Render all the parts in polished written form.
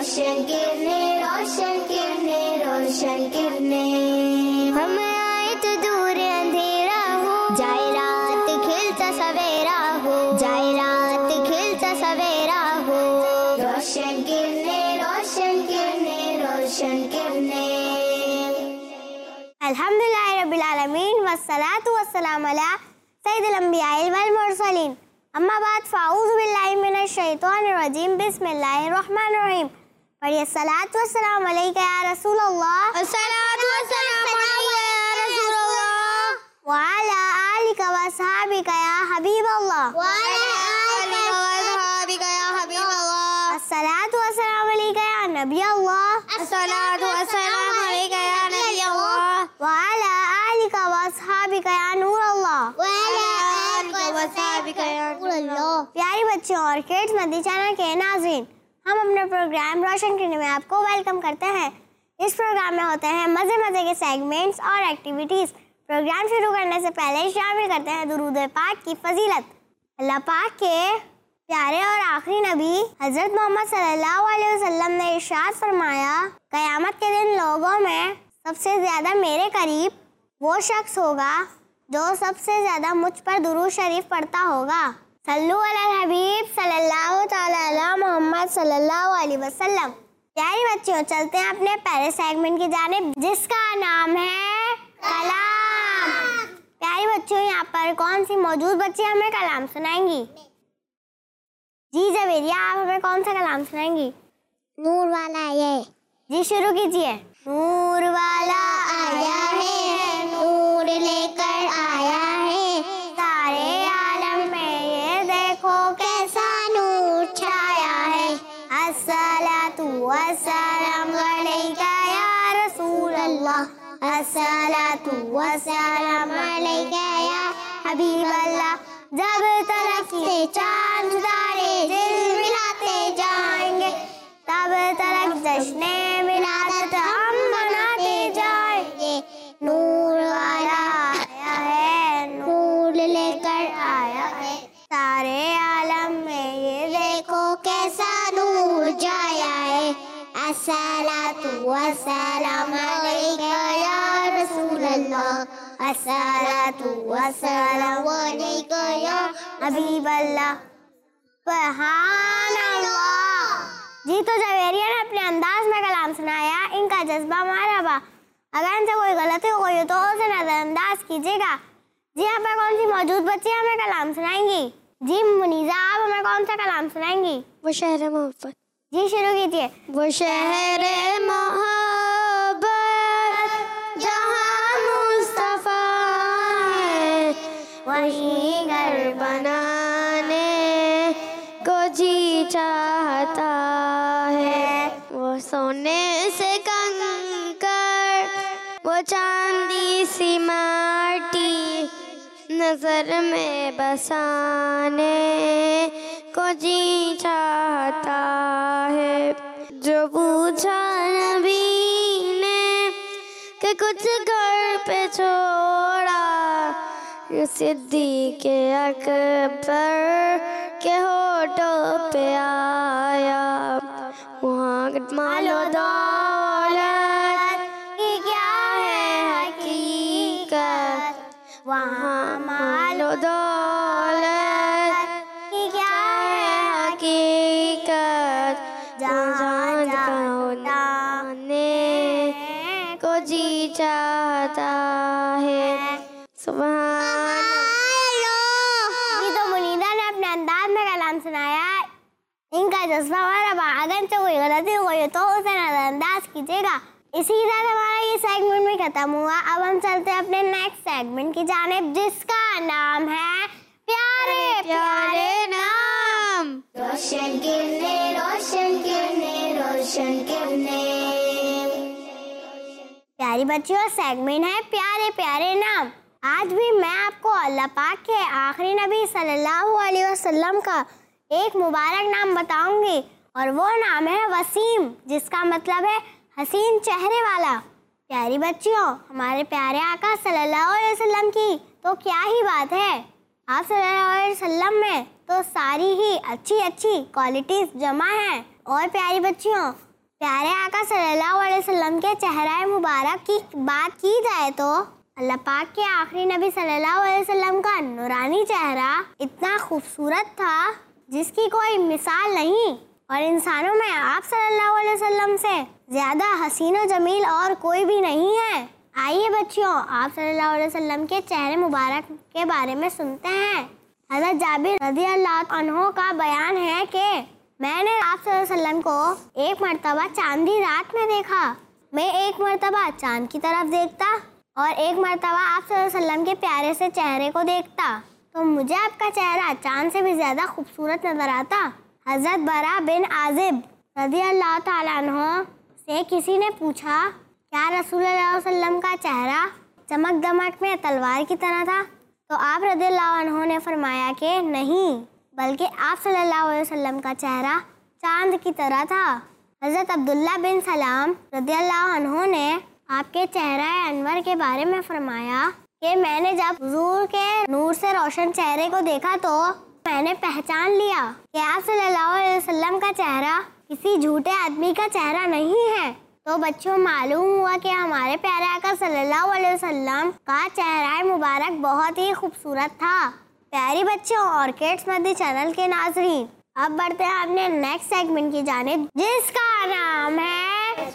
रोशन किरणें, रोशन किरणें, रोशन किरणें। हम आए तो दूर अंधेरा हो, जाए रात खिलता सवेरा हो, जाए रात खिलता सवेरा हो। रोशन किरणें, रोशन किरणें, रोशन किरणें। अल्हम्दुलिल्लाह रब्बिल आलमीन वस्सलातु वस्सलामु अला सय्यिदिल अंबियाइल वल मुरसलीन। अम्मा बाद फ़ाऊज़ु बिल्लाहि मिनश शैतानिर रजीम, बिस्मिल्लाहिर रहमानिर रहीम। पढ़िए सलात व सलाम अलैका या रसूल अल्लाह, सलात व सलाम अलैका या रसूल अल्लाह, व अला आलिका व असहाबिका या हबीब अल्लाह, व अला आलिका व असहाबिका या हबीब अल्लाह। अस्सलातु व सलाम अलैका या नबी अल्लाह, अस्सलातु व सलाम अलैका या नबी अल्लाह, व अला आलिका व असहाबिका या नूर अल्लाह, व अला आलिका व असहाबिका या नूर अल्लाह। प्यारे बच्चों और किड्स मदनी चैनल के नाज़रीन, हम अपने प्रोग्राम रोशन करने में आपको वेलकम करते हैं। इस प्रोग्राम में होते हैं मज़े मज़े के सेगमेंट्स और एक्टिविटीज़। प्रोग्राम शुरू करने से पहले शामिल करते हैं दुरूद पाक की फजीलत। अल्लाह पाक के प्यारे और आखिरी नबी हज़रत मोहम्मद सल्लल्लाहु अलैहि वसल्लम ने इरशाद फरमाया, क़यामत के दिन लोगों में सबसे ज़्यादा मेरे करीब वो शख्स होगा जो सबसे ज़्यादा मुझ पर दुरूद शरीफ पढ़ता होगा। सल्लु अलल हबीब सल्लल्लाहु तआला अला मोहम्मद सल्लल्लाहु अलैहि वसल्लम। प्यारे बच्चों, चलते हैं अपने पहले सेगमेंट की जानिब जिसका नाम है कलाम। प्यारे बच्चों, यहाँ पर कौन सी मौजूद बच्ची हमें कलाम सुनाएंगी? जी जवेरिया, आप हमें कौन सा कलाम सुनाएंगी? नूर वाला ये। जी शुरू कीजिए। नूर वाला आया है, नूर लेकर आया है, सारे आलम में ये देखो कैसा नूर छाया है। अस्सलातु वस्सलाम अलैका या रसूल अल्लाह, अस्सलातु वस्सलाम अलैका या हबीब अल्लाह। जब तक से चांद तारे झिलमिलाते जाएंगे, तब तक जश्ने मिलादत हम मनाते जाएंगे। नूर वाला आया है, नूर लेकर आया है, सारे आलम में ये देखो कैसा नूर छाया है। अस्सलातु वस्सलाम अलैका या रसूल अल्लाह, अस्सलातु वस्सलाम अलैका या हबीब अल्लाह। सुभान अल्लाह। जी तो जवेरिया ने अपने अंदाज में कलाम सुनाया, इनका जज्बा मारहबा। अगर इनसे कोई गलती हो गई तो उसे नजरअंदाज कीजिएगा। जी यहाँ पर कौन सी मौजूद बच्ची हमें कलाम सुनाएंगी? जी मुनीजा, आप हमें कौन सा कलाम सुनाएंगी? वो शहर मोहब्बत। जी शुरू कीजिए। वो शहर मोहब्बत जहाँ मुस्तफा है, वहीं घर बनाने को जी चाहता है। वो सोने से कंकर, वो चांदी सी माटी, नजर में बसाने को जी चाहता है। जो पूछा नबी ने कि कुछ घर पे छोड़ा, सिद्दीक़ अकबर के होठों पे आया। वहाँ मालो दौलत की क्या है हकीकत, वहाँ मालो दौलत की क्या है हकीकत, जहाँ जाने को जी चाहता है। सुभान अल्लाह। जी तो मुनीदा ने अपने अंदाज में कलाम सुनाया, इनका जज्बा मारहबा। अगर इनसे कोई गलती हो गई तो उसे नजरअंदाज कीजिएगा। इसी के साथ हमारा ये सेगमेंट भी खत्म हुआ। अब हम चलते हैं अपने नेक्स्ट सेगमेंट की जानिब जिसका नाम है प्यारे प्यारे नाम। रोशन किरणें, रोशन किरणें, रोशन किरणें। प्यारी बच्चियों, सेगमेंट है प्यारे प्यारे नाम। आज भी मैं आपको अल्लाह पाक के आखिरी नबी सल्लल्लाहु अलैहि वसल्लम का एक मुबारक नाम बताऊंगी और वो नाम है वसीम, जिसका मतलब है हसीन चेहरे वाला। प्यारी बच्चियों, हमारे प्यारे आका सल्लल्लाहु अलैहि वसल्लम की तो क्या ही बात है। आप सल्लल्लाहु अलैहि वसल्लम में तो सारी ही अच्छी अच्छी क्वालिटीज़ जमा हैं। और प्यारी बच्चियों, प्यारे आका सल्लल्लाहु अलैहि वसल्लम के चेहरा मुबारक की बात की जाए तो अल्लाह पाक के आखिरी नबी सल्लल्लाहु अलैहि वसल्लम का नूरानी चेहरा इतना खूबसूरत था जिसकी कोई मिसाल नहीं, और इंसानों में आप सल्लल्लाहु अलैहि वसल्लम से ज़्यादा हसीन और जमील और कोई भी नहीं है। आइए बच्चों, आप सल्लल्लाहु अलैहि वसल्लम के चेहरे मुबारक के बारे में सुनते हैं। हज़रत जाबिर रज़ियल्लाहु अन्हु का बयान है कि मैंने आप सल्लल्लाहु अलैहि वसल्लम को एक मर्तबा चांदी रात में देखा। मैं एक मर्तबा चांद की तरफ देखता और एक मर्तबा आप सल्लल्लाहु अलैहि वसल्लम के प्यारे से चेहरे को देखता तो मुझे आपका चेहरा चांद से भी ज़्यादा खूबसूरत नजर आता। हज़रत बरा बिन आज़िब रज़ियल्लाहु ताला अन्हु से किसी ने पूछा, क्या रसूलुल्लाह सल्लल्लाहु अलैहि वसल्लम का चेहरा चमक दमक में तलवार की तरह था? तो आप रज़ियल्लाहु अन्हु ने फरमाया कि नहीं, बल्कि आप सल्लल्लाहु अलैहि वसल्लम का चेहरा चांद की तरह था। हज़रत अब्दुल्ला बिन सलाम रज़ियल्लाहु अन्हु ने आपके चेहरा अनवर के बारे में फरमाया कि मैंने जब हुजूर के नूर से रोशन चेहरे को देखा तो मैंने पहचान लिया कि आप सल्लल्लाहु अलैहि वसल्लम का चेहरा किसी झूठे आदमी का चेहरा नहीं है। तो बच्चों, मालूम हुआ कि हमारे प्यारे आका सल्लल्लाहु अलैहि वसल्लम का चेहरा मुबारक बहुत ही खूबसूरत था। प्यारी बच्चों और किड्स मदी चैनल के नाज़रीन, अब बढ़ते हैं अपने नेक्स्ट सेगमेंट की जानिब जिसका नाम है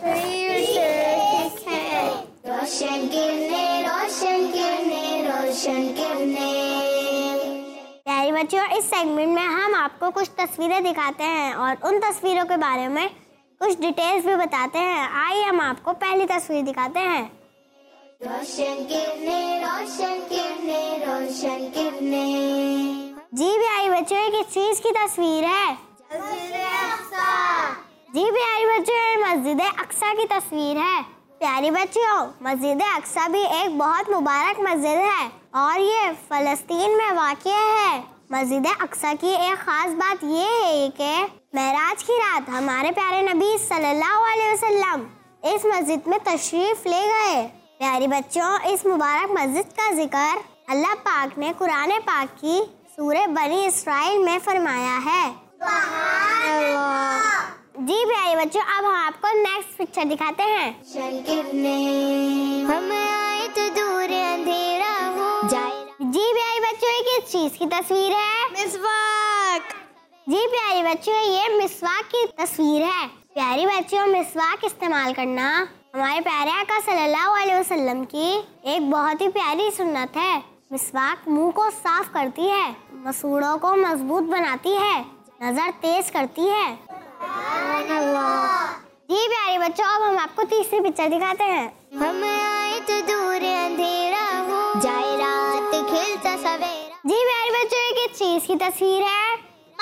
रोशन किरने, रोशन किरने, रोशन किरने। प्यारी बच्चों, इस सेगमेंट में हम आपको कुछ तस्वीरें दिखाते हैं और उन तस्वीरों के बारे में कुछ डिटेल्स भी बताते हैं। आइए हम आपको पहली तस्वीर दिखाते हैं। रोशन किरने, रोशन किरने, रोशन किरने। जी प्यारी बच्चों, ये किस चीज की तस्वीर है? जी प्यारी बच्चों, ये मस्जिद अक्सा की तस्वीर है। प्यारी बच्चों, मस्जिद अक्सा भी एक बहुत मुबारक मस्जिद है और ये फ़लस्तीन में वाक़या है। मस्जिद अक्सा की एक ख़ास बात ये है कि मेराज की रात हमारे प्यारे नबी सल्लल्लाहु अलैहि वसल्लम इस मस्जिद में तशरीफ़ ले गए। प्यारी बच्चों, इस मुबारक मस्जिद का जिक्र अल्लाह पाक ने कुरान पाक की सूरह बनी इसराइल में फरमाया है। जी प्यारे बच्चों, अब हम आपको नेक्स्ट पिक्चर दिखाते हैं। रोशन किरने, हम आए तो दूर अंधेरा हो जाए। जी प्यारे बच्चों, ये किस चीज की तस्वीर है? मिसवाक। जी प्यारे बच्चों, ये मिसवाक की तस्वीर है। प्यारी बच्चों, मिसवाक इस्तेमाल करना हमारे प्यारे आका सल्लल्लाहु अलैहि वसल्लम की एक बहुत ही प्यारी सुन्नत है। मिसवाक मुंह को साफ करती है, मसूड़ों को मजबूत बनाती है, नजर तेज करती है। जी प्यारे बच्चों, अब हम आपको तीसरी पिक्चर दिखाते हैं। हम आए तो दूर अंधेरा हो जाए रात खिलता सवेरा। जी प्यारे बच्चों, ये किस चीज की तस्वीर है?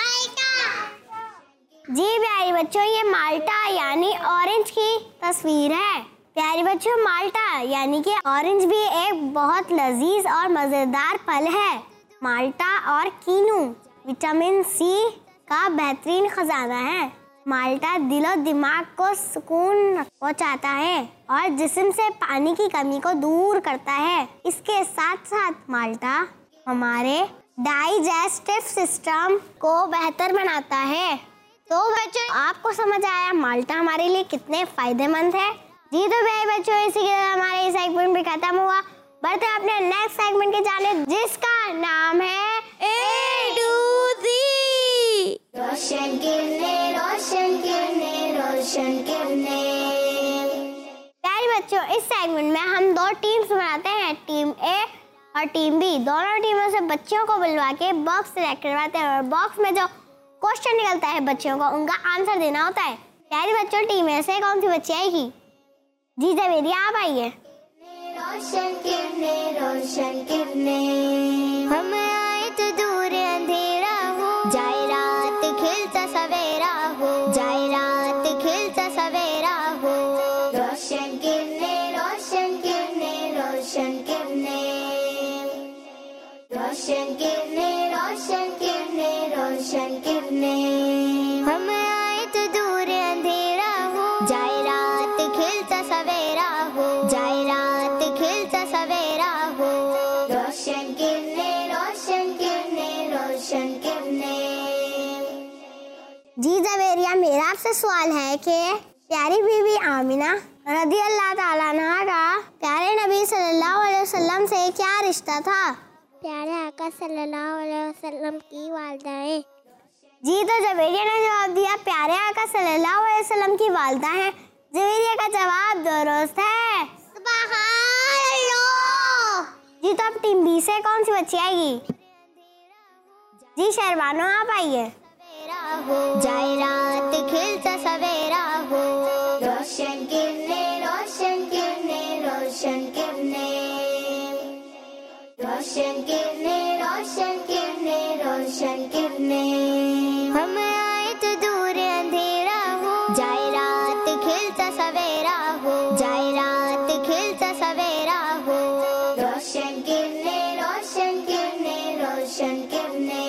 जी प्यारे बच्चों, ये माल्टा यानी ऑरेंज की तस्वीर है। प्यारे बच्चों, माल्टा यानी कि ऑरेंज भी एक बहुत लजीज और मज़ेदार फल है। माल्टा और कीनू विटामिन सी का बेहतरीन खजाना है। माल्टा दिलो दिमाग को सुकून पहुंचाता है और जिस्म से पानी की कमी को दूर करता है। इसके साथ साथ माल्टा हमारे डाइजेस्टिव सिस्टम को बेहतर बनाता है। तो बच्चों, आपको समझ आया माल्टा हमारे लिए कितने फायदेमंद है? जी तो भाई बच्चों, इसी के साथ हमारे सेगमेंट भी खत्म हुआ। बढ़ते हैं अपने नेक्स्ट सेगमेंट के जाने जिसका नाम है A to Z। रोशन किरने, रोशन किरने, रोशन किरने। प्यारे बच्चों, इस सेगमेंट में हम दो टीम्स बनाते हैं, टीम ए और टीम बी। दोनों टीमों से बच्चों को बुलवा के बॉक्स सिलेक्ट करवाते हैं और बॉक्स में जो क्वेश्चन निकलता है बच्चों को उनका आंसर देना होता है। प्यारे बच्चों, टीम ए से कौन सी बच्ची आएगी? जी जवेरी, आप आइए। रोशन किरने, रोशन किरने। हम आए तो दूर अंधेरा हो जाए रात खिलता सवेरा हो जाए रात खिलता सवेरा हो। रोशन किरने, रोशन किरने, रोशन किरने। रोशन किरने, रोशन किरने, रोशन किरने। हम आए तो दूर अंधेरा हो जाए रात खिलता सवेरा हो जाए रात खिलता सवेरा हो। रोशन किरने, रोशन किरने, रोशन किरने। जी जवेरिया, मेरा आपसे सवाल है कि प्यारी बीबी आमिना रज़ी अल्लाह ताला अन्हा का प्यारे नबी सल्लल्लाहु अलैहि वसल्लम से क्या रिश्ता था? प्यारे आका सल्लल्लाहु अलैहि वसल्लम की वालिदाएं। जी तो जवेरिया ने जवाब दिया प्यारे आका सल्लल्लाहु अलैहि वसल्लम की वालिदा हैं। जवेरिया का जवाब दुरुस्त है। सुभान अल्लाह। जी तो अब टीम बी से कौन सी बच्ची आएगी? जी शहरबानो आप आइए। जाए रात खिलता सवेरा हो, रोशन किरने रोशन किरने रोशन किरने, रोशन किरने रोशन किरने रोशन किरने, हम आए तो दूर अंधेरा हो, जाए रात खिलता सवेरा हो, जाए रात खिलता सवेरा हो, रोशन किरने रोशन किरने रोशन किरने।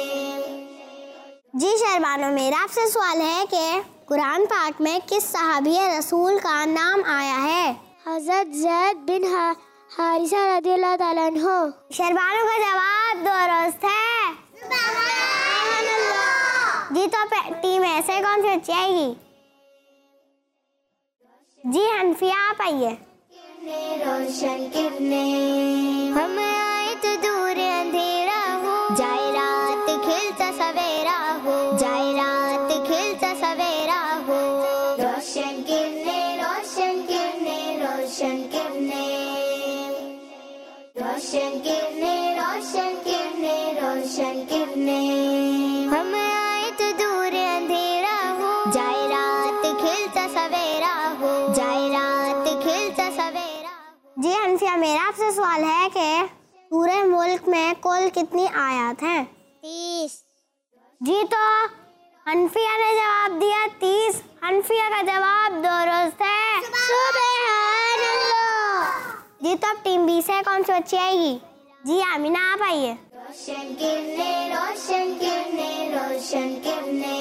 जी शहरबानो मेरा आपसे सवाल है कि कुरान पाक में किस सहाबी रसूल का नाम आया है? हज़रत ज़ैद बिन हारिसा रज़ियल्लाहु ताला अन्हु। शहरबानो का जवाब दुरुस्त है। सुभान अल्लाह। जी तो टीम ऐसे कौन सी बच्ची आएगी? जी हनफिया आप आइए। रोशन किरने, हम आए तो दूर अंधेरा हो, जाए रात खिलता सवेरा हो, जाए रात खिलता सवेरा हो, रोशन किरने रोशन किरने रोशन किरने, रोशन किरने रोशन किरने रोशन किरने, हम आए तो दूर अंधेरा हो, जाए रात खिलता सवेरा हो, जाए रात खिलता सवेरा हो। जी हनफिया मेरा आपसे सवाल है कि पूरे मुल्क में कुल कितनी आयत हैं? 30। जी तो हनफिया ने जवाब दिया 30। हनफिया का जवाब दुरुस्त है। सुभान अल्लाह। जी तो अब टीम बी से कौन सी बच्ची आएगी? जी आमिना आप आइए। रोशन किरने रोशन किरने रोशन किरने,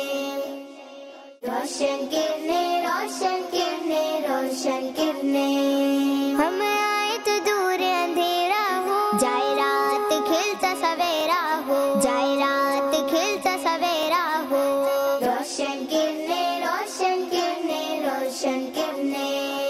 रोशन किरने रोशन किरने रोशन किरने, हम आए तो दूर अंधेरा हो, जाए रात खिलता सवेरा हो, जाए रात खिलता सवेरा हो, रोशन किरने रोशन किरने रोशन किरने।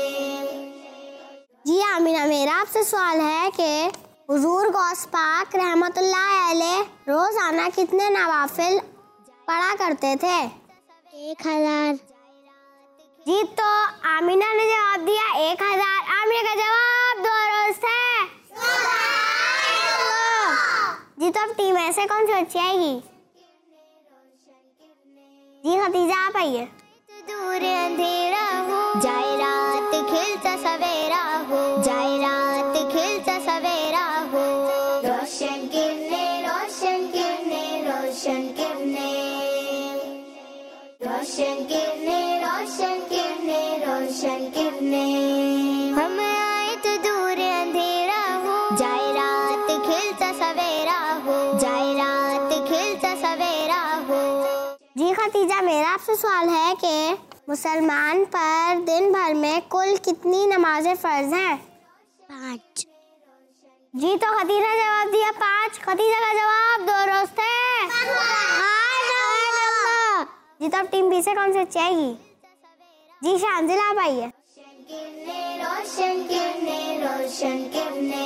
जी आमिना मेरा आपसे सवाल है कि हुजूर गौस पाक रहमतुल्लाह अलैह रोजाना कितने नवाफिल पढ़ा करते थे? 1000। जी तो आमिना ने जवाब दिया 1000। आमिना का जवाब दुरुस्त है। जी तो अब टीम ऐसे कौन सी बच्ची आएगी? जी खतीजा आप आइए। दूर अंधेरा हो, जाए रात खिलता सवेरा हो, जाए रात खिलता सवेरा हो, रोशन किरने रोशन किरने रोशन किरने, रोशन किरने रोशन किरने रोशन किरने, हम आए तो दूर अंधेरा हो, जाए रात खिलता सवेरा हो, जाए रात खिलता सवेरा हो। जी खतीजा मेरा आपसे सवाल है कि मुसलमान पर दिन भर में कुल कितनी नमाजें फर्ज हैं? 5। जी तो खतीजा ने जवाब दिया 5। खतीजा का जवाब दुरुस्त है। जी तो अब टीम बी से कौन सी बच्ची आएगी? जी शांजिल आप आइए। रोशन किरने रोशन किरने,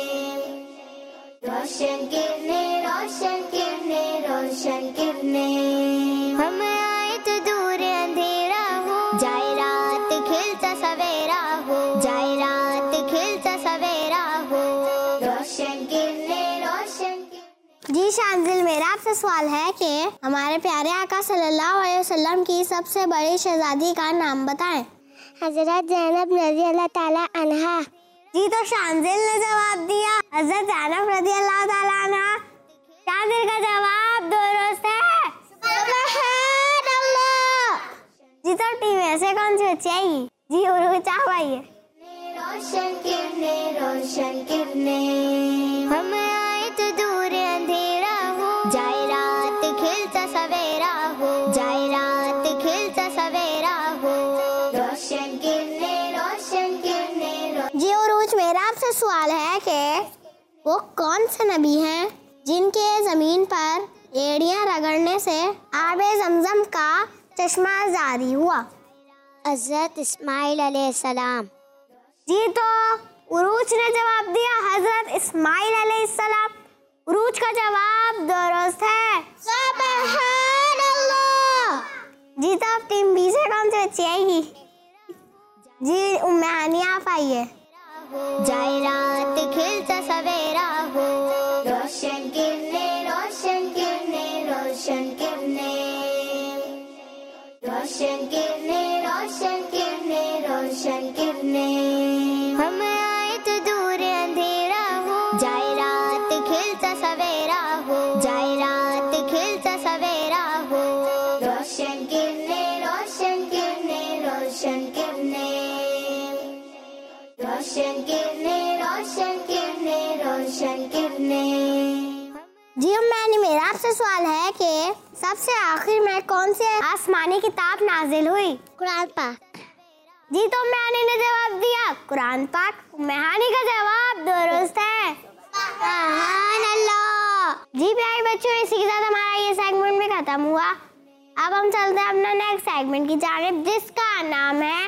रोशन किरने रोशन किरने रोशन किरने, हम आए तो दूर अंधेरा हो, जाए रात खिलता सवेरा हो, जाए रात खिलता सवेरा हो, रोशन किरने रोशन किरने। जी शांजिल मेरा आपसे सवाल है कि हमारे प्यारे आका सल्लल्लाहु अलैहि वसल्लम की सबसे बड़ी शहजादी का नाम बताएं। हज़रत ज़ैनब रज़ियल्लाहु ताला अन्हा। जी तो शांजिल ने जवाब दिया हज़रत ज़ैनब रज़ियल्लाहु ताला अन्हा। शांजिल का जवाब दुरुस्त है। सुभान अल्लाह। जी तो टीम ऐसे कौन सी बच्ची आएगी? जी उरुच आप आइए। रोशन किरने रोशन किरने, हम आए तो दूर अंधेरा हो, जाए रात खिलता सवेरा हो, जाए रात खिलता सवेरा हो, रोशन किरने रोशन किरने। जी उरुच मेरा आपसे सवाल है कि वो कौन से नबी हैं जिनके जमीन पर एड़ियां रगड़ने से आबे जमजम का चश्मा जारी हुआ? हज़रत इस्माइल अलैहिस्सलाम। जी तो उरूज ने जवाब दिया हज़रत इस्माइल अलैहिस्सलाम। उरूज का जवाब दुरुस्त है। सुभान अल्लाह। जी तो अब टीम बी से कौन सी बच्ची आएगी? जी उम्मे हानी आप आइए। जाए रात खिलता सवेरा हो, रोशन किरने रोशन किरने रोशन किरने, रोशन किरने रोशन किरने रोशन किरने, हम आए तो दूर अंधेरा हो, जाए रात खिलता सवेरा हो, जाए रात खिलता सवेरा हो, रोशन किरने रोशन किरने रोशन किरने, रोशन किरने रोशन किरने रोशन किरने। जी मैंने मेरा आपसे सवाल है कि सबसे आखिर में कौन सी आसमानी किताब नाजिल हुई? कुरान पाक। जी तो मैंने ने जवाब दिया कुरान पाक। मेहानी का जवाब दुरुस्त है। सुभान अल्लाह। जी प्यारे बच्चों, इसी के साथ हमारा ये सेगमेंट भी खत्म हुआ। अब हम चलते हैं अपना नेक्स्ट सेगमेंट की जानिब, जिसका नाम है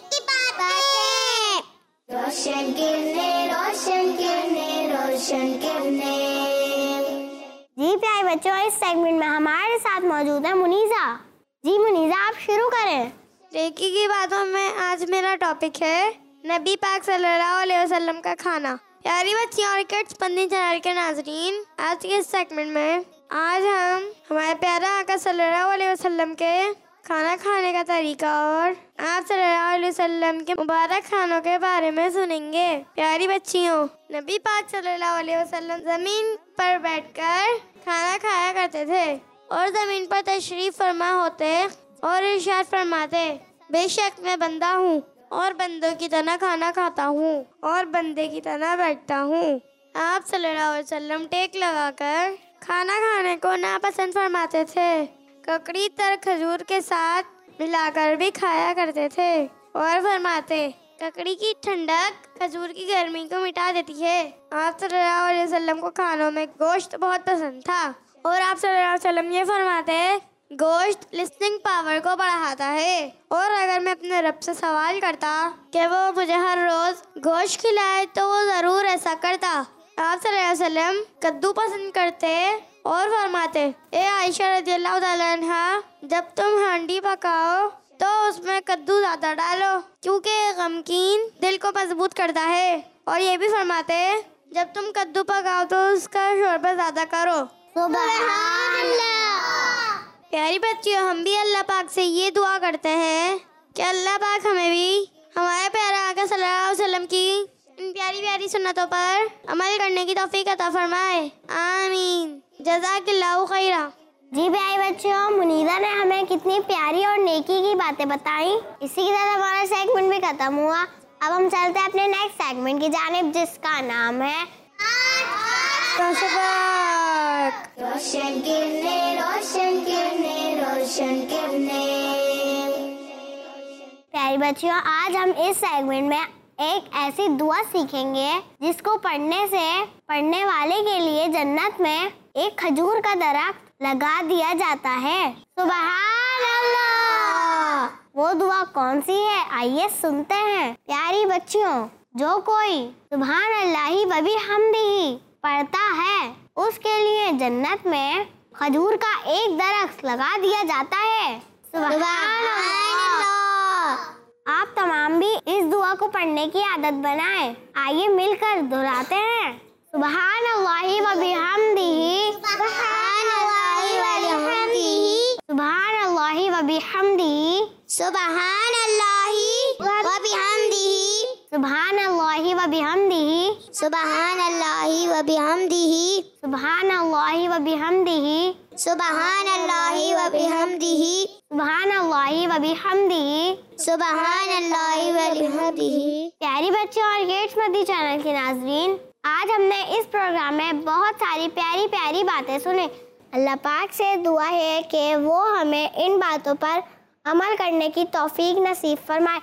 रोशन किरने रोशन किरने रोशन किरने। जी प्यारे बच्चों, इस सेगमेंट में हमारे साथ मौजूद है मुनीजा। जी मुनीजा, आप शुरू करें। नेकी की बातों में आज मेरा टॉपिक है नबी पाक सल्लल्लाहु अलैहि वसल्लम का खाना। प्यारी बच्चियों और किड्स पंदी चैनल के नाजरीन, आज के इस सेगमेंट में आज हम हमारे प्यारा आका सल्लल्लाहु अलैहि वसल्लम के खाना खाने का तरीका और आप सल्लल्लाहु अलैहि वसल्लम के मुबारक खानों के बारे में सुनेंगे। प्यारी बच्चियों, नबी पाक सल्लल्लाहु अलैहि वसल्लम जमीन पर बैठकर खाना खाया करते थे और जमीन पर तशरीफ फरमा होते और इरशाद फरमाते, बेशक मैं बंदा हूँ और बंदों की तरह खाना खाता हूँ और बंदे की तरह बैठता हूँ। आप सल्लल्लाहु अलैहि वसल्लम टेक लगाकर खाना खाने को नापसंद फरमाते थे। ककड़ी तर खजूर के साथ मिलाकर भी खाया करते थे और फरमाते, ककड़ी की ठंडक खजूर की गर्मी को मिटा देती है। आप सल्लल्लाहु अलैहि वसल्लम को खानों में गोश्त बहुत पसंद था और आप सल्लल्लाहु अलैहि वसल्लम ये फरमाते, गोश्त लिसनिंग पावर को बढ़ाता है और अगर मैं अपने रब से सवाल करता कि वो मुझे हर रोज गोश्त खिलाए तो वो जरूर ऐसा करता। आप सल्लल्लाहु अलैहि वसल्लम कद्दू पसंद करते और फरमाते, ए आयशा रज़ियल्लाहु ताला अन्हा, जब तुम हांडी पकाओ तो उसमें कद्दू ज्यादा डालो क्योंकि गमकीन दिल को मजबूत करता है। और ये भी फरमाते, जब तुम कद्दू पकाओ तो उसका शोरबा ज्यादा करो। सुभान अल्लाह। प्यारी बच्चियों, हम भी अल्लाह पाक से ये दुआ करते हैं कि अल्लाह पाक हमें भी हमारे प्यारे आका सल्लल्लाहु अलैहि वसल्लम की इन प्यारी प्यारी सुन्नतों पर अमल करने की तौफीक अता फरमाए। आमीन। जज़ाकल्लाहु खैरा। जी प्यारे बच्चों, मुनीजा ने हमें कितनी प्यारी और नेकी की बातें बताई। इसी के साथ हमारा सेगमेंट भी खत्म हुआ। अब हम चलते हैं अपने नेक्स्ट सेगमेंट की जानिब, जिसका नाम है रोशन किरने रोशन किरने रोशन किरने। प्यारी बच्चियों, आज हम इस सेगमेंट में एक ऐसी दुआ सीखेंगे जिसको पढ़ने से पढ़ने वाले के लिए जन्नत में एक खजूर का दरख्त लगा दिया जाता है। सुभान अल्लाह। वो दुआ कौन सी है, आइए सुनते हैं। प्यारी बच्चियों, जो कोई सुभान अल्लाही व बिहम्दिही पढ़ता है उसके लिए जन्नत में खजूर का एक दरख्त लगा दिया जाता है। सुभान अल्लाह। आप तमाम भी इस दुआ को पढ़ने की आदत बनाएं। आइए मिलकर दोहराते हैं। सुभान अल्लाही व बिहम्दिही, सुभान अल्लाहि व बिहम्दिही, सुभान अल्लाही व बिहम्दिही, सुभान अल्लाहि व बिहम्दिही, सुभान अल्लाही व बिहम्दिही, सुभान अल्लाहि व बिहम्दिही, सुभान अल्लाही व बिहम्दिही, सुभान अल्लाहि व बिहम्दिही, सुभान अल्लाही व बिहम्दिही, सुभान अल्लाहि व बिहम्दिही। प्यारी बच्चों और किड्स मदी चैनल के नाजरीन, आज हमने इस प्रोग्राम में बहुत सारी प्यारी प्यारी बातें सुनी। अल्लाह पाक से दुआ है कि वो हमें इन बातों पर अमल करने की तौफीक नसीब फरमाए।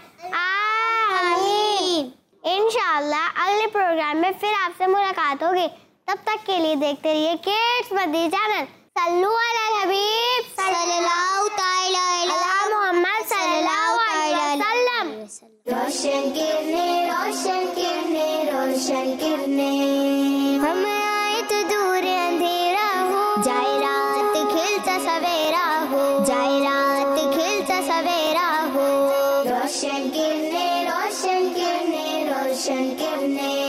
आमीन। इंशाअल्लाह अगले प्रोग्राम में फिर आपसे मुलाकात होगी। तब तक के लिए देखते रहिए किड्स मदी चैनल। सल्लु अलल हबीब सल्लल्लाहु तआला अलैहि मोहम्मद सल्लल्लाहु अलैहि वसल्लम। रोशन किरणें, रोशन किरणें, रोशन किरणें। हम आए तो दूर अंधेरा हो, जाए रात खिलता सवेरा हो, जाए रात खिलता सवेरा हो। रोशन किरणें, रोशन किरणें, रोशन किरणें।